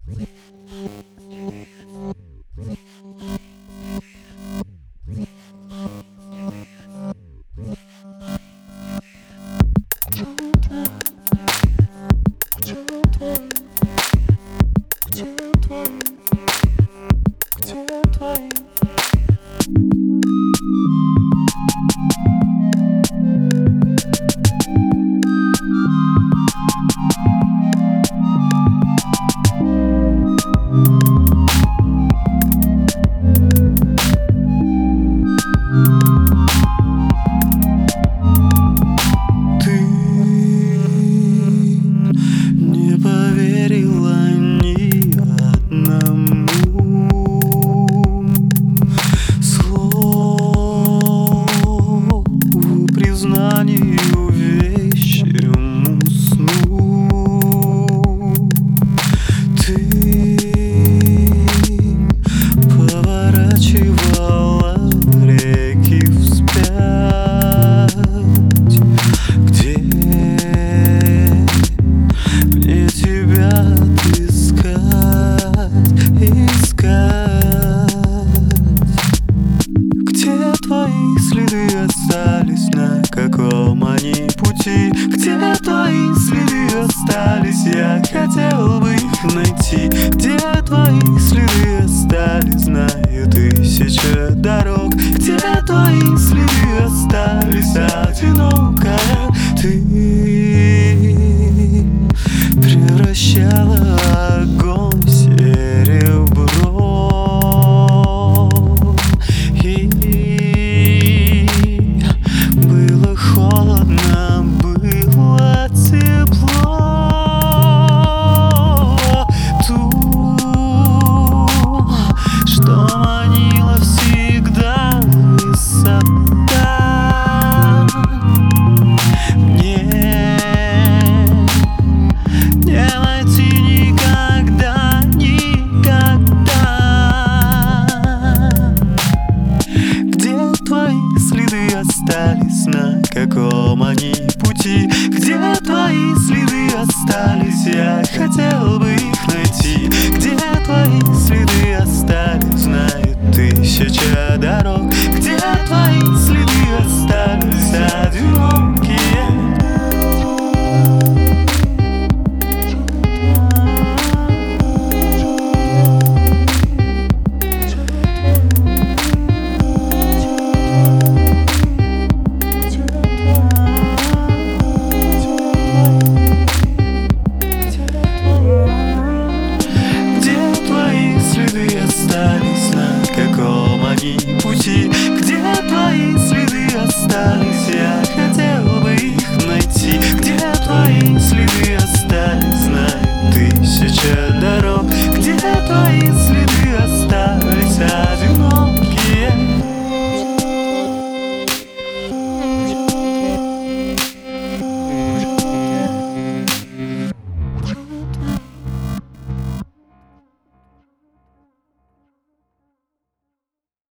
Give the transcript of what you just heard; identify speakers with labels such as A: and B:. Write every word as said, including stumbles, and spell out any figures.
A: Вещему сну ты поворачивала реки вспять, где мне тебя отыскать, искать, где твои следы остались, на каком они пути, где твои следы остались, я хотел бы их найти, где твои следы остались, знаю тысяча дорог, где твои следы остались, одинокая ты превращала огонь в серебро. Остались, на каком они пути, где твои следы остались, я хотел бы их найти, где твои следы остались, знает тысяча дорог, где твои следы остались, одинокие. Остались, на каком они пути, где твои следы остались, я